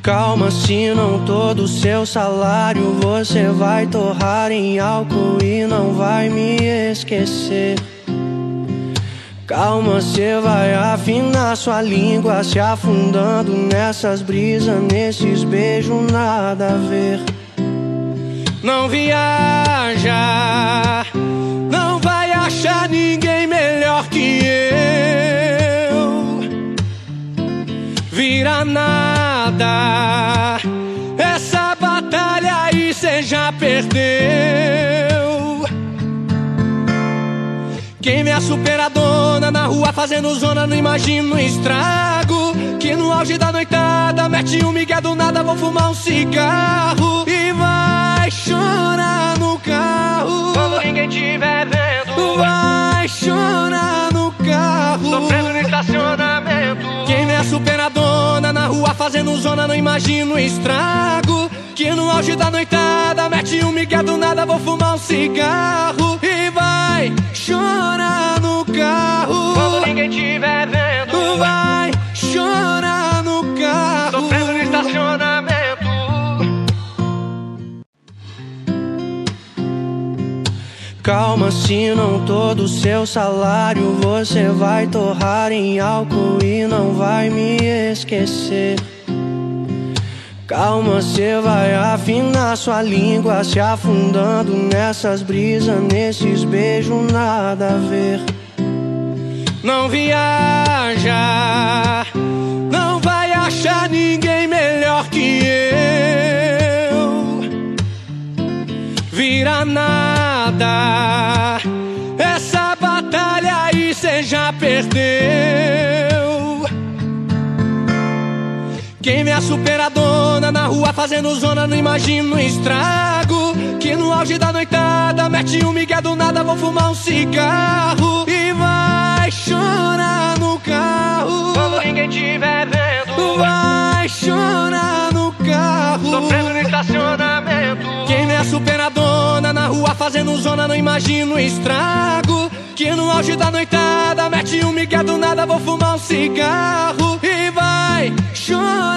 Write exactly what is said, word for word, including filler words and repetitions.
Calma, se não todo o seu salário você vai torrar em álcool e não vai me esquecer. Calma, cê vai afinar sua língua, se afundando nessas brisas, nesses beijos nada a ver. Não viaja, não vai achar ninguém melhor que eu. Vira nada, essa batalha aí cê já perdeu. Quem vê a superadona na rua fazendo zona, não imagina o estrago. Que no auge da noitada mete um migué do nada, vou fumar um cigarro e vai chorar no carro. Quando ninguém tiver vendo, vai chorar no carro, sofrendo no estacionamento. Quem vê a superadona na rua fazendo zona, não imagina o estrago. Que no auge da noitada mete um migué do nada, vou fumar um cigarro e vai chorar no carro. Quando ninguém tiver vendo, vai chorar no carro, sofrendo no estacionamento. Calma, se não todo o seu salário você vai torrar em álcool e não vai me esquecer. Calma, cê vai afinar sua língua, se afundando nessas brisas, nesses beijos nada a ver. Não viaja, não vai achar ninguém melhor que eu. Vira nada, essa batalha aí cê já perdeu. Quem vê a superadona na rua fazendo zona, não imagina o estrago. Que no auge da noitada mete um migué do nada, vou fumar um cigarro e vai chorar no carro. Quando ninguém tiver vendo, vai chorar no carro, sofrendo no estacionamento. Quem vê a superadona na rua fazendo zona, não imagina o estrago. Que no auge da noitada mete um migué do nada, vou fumar um cigarro e vai chorar